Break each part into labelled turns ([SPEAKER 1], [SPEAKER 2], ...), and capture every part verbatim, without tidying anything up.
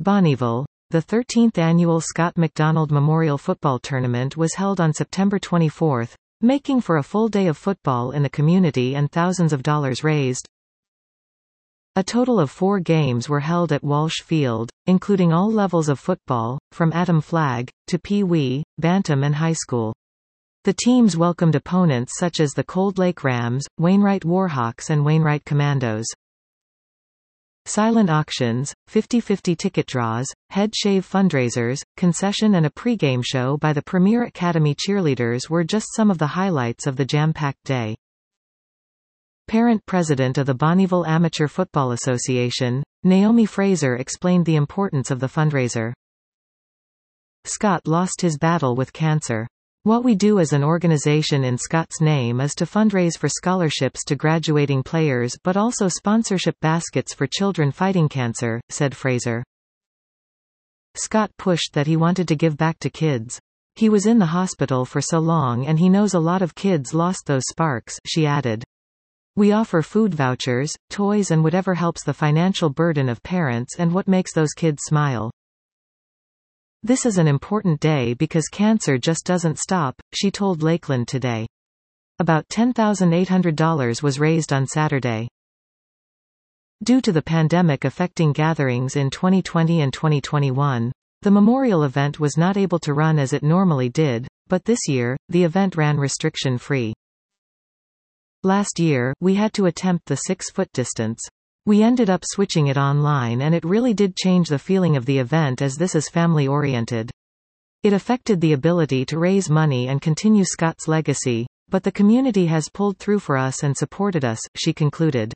[SPEAKER 1] Bonnyville. The thirteenth annual Scott McDonald Memorial Football Tournament was held on September twenty-fourth, making for a full day of football in the community and thousands of dollars raised. A total of four games were held at Walsh Field, including all levels of football, from Atom Flag, to Pee Wee, Bantam and High School. The teams welcomed opponents such as the Cold Lake Rams, Wainwright Warhawks and Wainwright Commandos. Silent auctions, fifty-fifty ticket draws, head shave fundraisers, concession and a pregame show by the Premier Academy cheerleaders were just some of the highlights of the jam-packed day. Parent president of the Bonnyville Amateur Football Association, Naomi Fraser explained the importance of the fundraiser. Scott lost his battle with cancer. What we do as an organization in Scott's name is to fundraise for scholarships to graduating players but also sponsorship baskets for children fighting cancer, said Fraser. Scott pushed that he wanted to give back to kids. He was in the hospital for so long and he knows a lot of kids lost those sparks, she added. We offer food vouchers, toys and whatever helps the financial burden of parents and what makes those kids smile. This is an important day because cancer just doesn't stop, she told Lakeland Today. About ten thousand eight hundred dollars was raised on Saturday. Due to the pandemic affecting gatherings in twenty twenty and twenty twenty-one, the memorial event was not able to run as it normally did, but this year, the event ran restriction-free. Last year, we had to attempt the six-foot distance. We ended up switching it online and it really did change the feeling of the event as this is family-oriented. It affected the ability to raise money and continue Scott's legacy, but the community has pulled through for us and supported us, she concluded.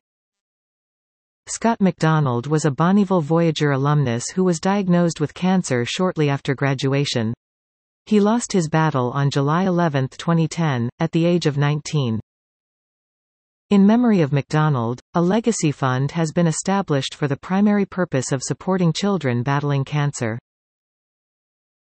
[SPEAKER 1] Scott McDonald was a Bonnyville Voyager alumnus who was diagnosed with cancer shortly after graduation. He lost his battle on July eleventh twenty ten, at the age of nineteen. In memory of McDonald, a legacy fund has been established for the primary purpose of supporting children battling cancer.